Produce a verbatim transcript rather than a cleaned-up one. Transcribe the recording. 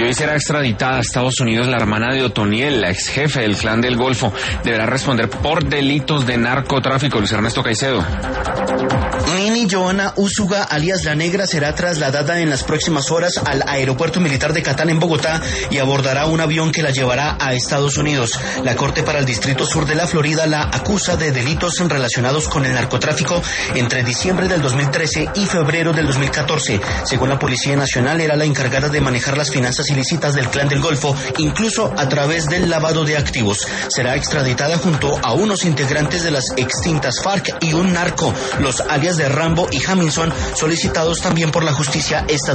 Y hoy será extraditada a Estados Unidos la hermana de Otoniel, la ex jefe del Clan del Golfo. Deberá responder por delitos de narcotráfico. Luis Ernesto Caicedo. Nini Joana Úsuga, alias La Negra, será trasladada en las próximas horas al aeropuerto militar de Catán en Bogotá y abordará un avión que la llevará a Estados Unidos. La Corte para el Distrito Sur de la Florida la acusa de delitos relacionados con el narcotráfico entre diciembre del dos mil trece y febrero del dos mil catorce. Según la Policía Nacional, era la encargada de manejar las finanzas ilícitas del Clan del Golfo, incluso a través del lavado de activos. Será extraditada junto a unos integrantes de las extintas FARC y un narco, los alias de Rambo y Hamilton, solicitados también por la justicia estadounidense.